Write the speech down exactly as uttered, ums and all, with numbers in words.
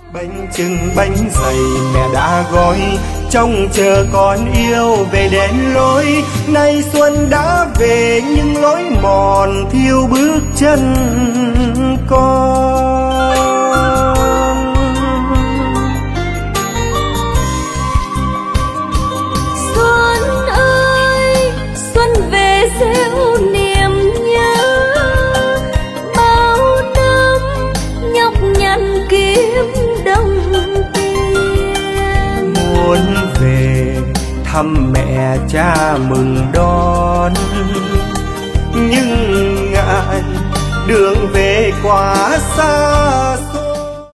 Bánh chưng bánh dày mẹ đã gói, trông chờ con yêu về đến lối. Nay xuân đã về nhưng lối mòn thiêu bước chân con. Xuân ơi, xuân về gieo niềm nhớ, bao năm nhọc nhằn kiếm đồng tiền. Muốn về thăm mẹ cha mừng đón, nhưng ngại đường về quá xa